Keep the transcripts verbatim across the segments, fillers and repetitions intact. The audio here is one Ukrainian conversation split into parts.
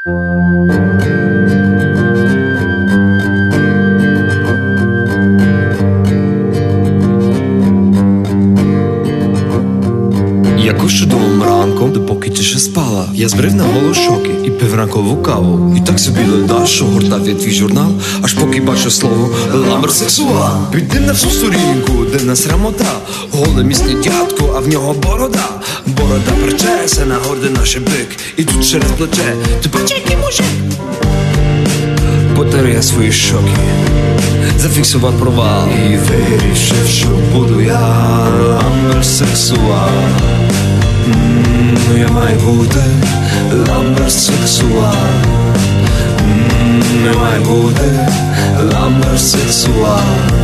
Якось чудовим ранком, допоки ти ще спала, я збрив на голову шоки і пив ранкову каву. І так собі ледаш, що гортав я твій журнал, аж поки бачу слово ламберсексуал. Піди на всю сторінку, де на срамота, голе місне дядько, а в нього борода. Борода причесана, гордий наш бик, і тут через плече, ти бачиш, який мужик. Потер я свої шоки, зафіксував провал і вирішив, що буду я ламберсексуал. Mm, я маю бути ламберсексуал. Mm, я маю бути ламберсексуал.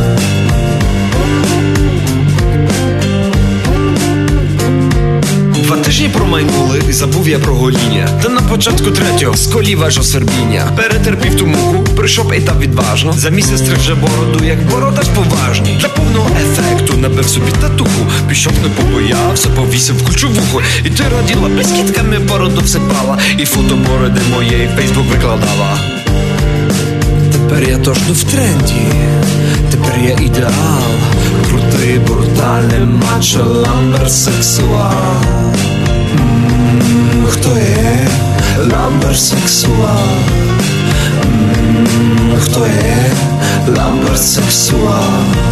Два тижні промайнули, і забув я про гоління. Та на початку третього з колів аж освербіння. Перетерпів ту муку, прийшов етап відважно. За місяць стриг вже бороду, як бородач поважний. Для повного ефекту набив собі татуху. Пішов, не побоявся, повісив кульчовуху. І ти раділа, блискітками бороду всипала. І фото бороди моєї в Фейсбук викладала. Тепер я точно в тренді, тепер я ідеал. Крутий, брутальний мачо ламберсексуал. Ммм, хто є ламберсексуал? Ммм, хто є ламберсексуал?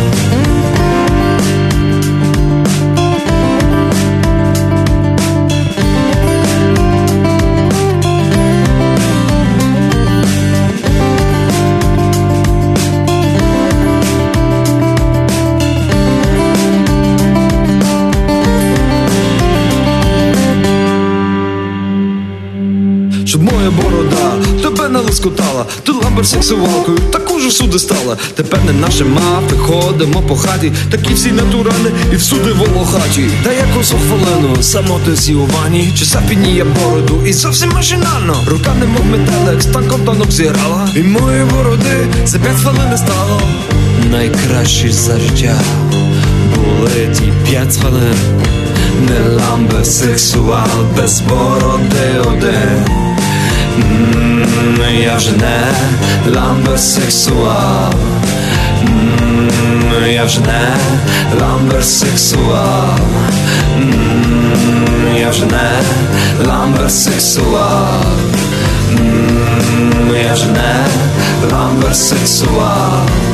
Щоб моя борода тебе не лоскотала, ти ламберсексуалкою таку ж всюди стала. Тепер не наші мапи, ходимо по хаті, такі всі натуральні і всюди волохаті. Та якось у хвилину самотесі у ванні, часа підніє бороду і зовсім машинально. Рука немов метелик, станком танок зіграла, і моєї бороди за п'ять хвилин не стало. Найкращі за життя були ті п'ять хвилин. Не ламберсексуал, без бороди один. Mm, я вже не ламберсексуал. Mm, я вже не ламберсексуал. Mm, я вже не ламберсексуал. Mm, я вже не ламберсексуал.